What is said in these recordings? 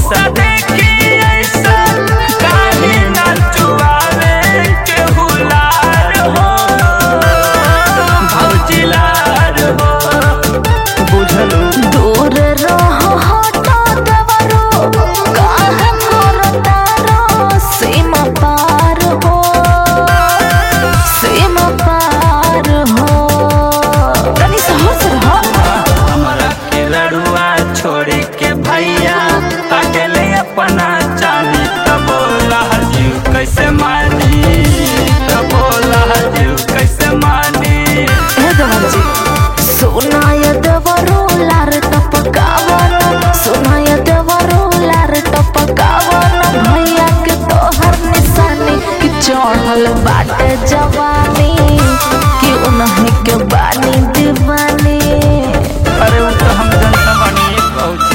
मौसा देखी ऐसा काहे ना चुआवे के हुलार हो भौजिलार हो बुझलू दूर रहो हटो देवरो काहे करतारो सीमा पार हो सीमा पार हो तनी सहस रहो हमरा के लड़ुआ छोड़ के भैया अकेले अपना चाली तब बोला जीव कैसे मानी तब बोला जीव कैसे मानी हे देवर जी सुनाय देवरो लार टपकावन सुनाय देवरो लार टपकावन भैया के तोहर निशानी कि चढ़ल बाटे जवानी कि उन्हें के बानी दीवानी अरे वो तो हम जनता बनी पहुंची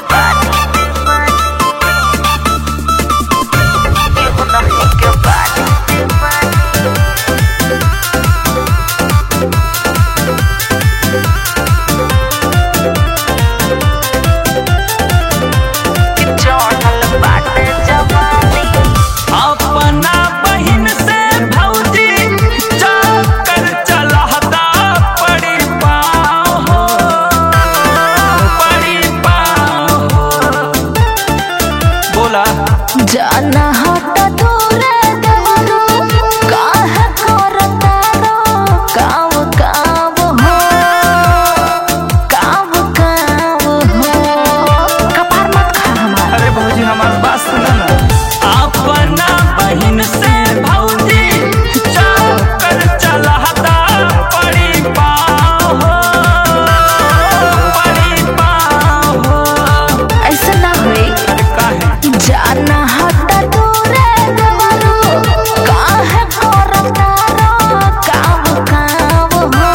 अपना बहिन से भौजी जाकर चलहता पड़ी पाँव हो पड़ी पाँव हो बोला जाना हट दूरे देवरो काहे करतारो काव काव हो काव काव हो कपार मत खा हमारा अरे भौजी हमारी बात सुनो ना अपना बहिन से भौजी जाकर चलहता पड़ी पाँव हो पड़ी पाँव हो ऐसा ना होई अरे काहे जाना हट दूरे देवरो काहे करतारो काव काव हो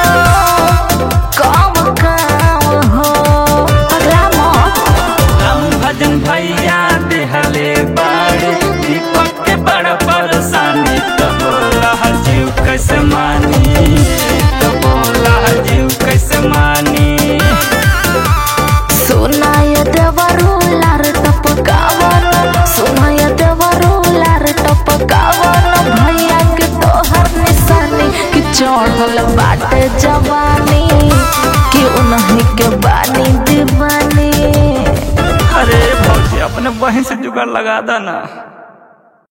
काव काव हो पगला मत हम भजन भैया देहले बाड़े दीपक के बड़ परेशानी तो बोला जीव कैसे मानी तो बोला जीव कैसे मानी सुनाय देवरो लार टपकावन सुनाय देवरो लार टपकावन भैया के तोहर निशानी कि चढ़ल बाटे जवानी कि उन्हें के बानी दीवानी अरे भौजी अपने बहन से जुगाड़ लगा दो ना।